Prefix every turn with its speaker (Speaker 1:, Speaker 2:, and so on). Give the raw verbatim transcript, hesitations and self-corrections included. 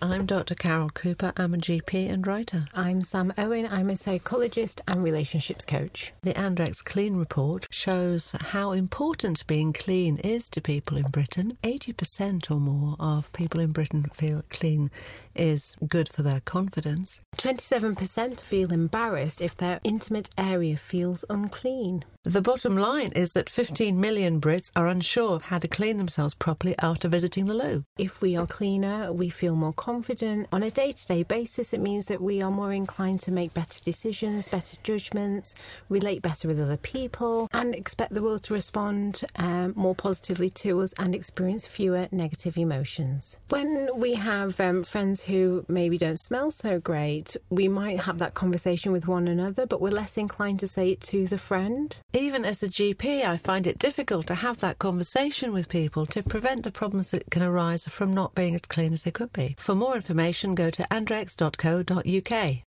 Speaker 1: I'm Doctor Carol Cooper. I'm a G P and writer.
Speaker 2: I'm Sam Owen. I'm a psychologist and relationships coach.
Speaker 1: The Andrex Clean Report shows how important being clean is to people in Britain. eighty percent or more of people in Britain feel clean is good for their confidence.
Speaker 2: twenty-seven percent feel embarrassed if their intimate area feels unclean.
Speaker 1: The bottom line is that fifteen million Brits are unsure of how to clean themselves properly after visiting the loo.
Speaker 2: If we are cleaner, we feel more confident. On a day-to-day basis, it means that we are more inclined to make better decisions, better judgments, relate better with other people, and expect the world to respond um, more positively to us and experience fewer negative emotions. When we have um, friends who maybe don't smell so great, we might have that conversation with one another, but we're less inclined to say it to the friend.
Speaker 1: Even as a G P, I find it difficult to have that conversation with people to prevent the problems that can arise from not being as clean as they could be. For more information, go to andrex dot co dot uk.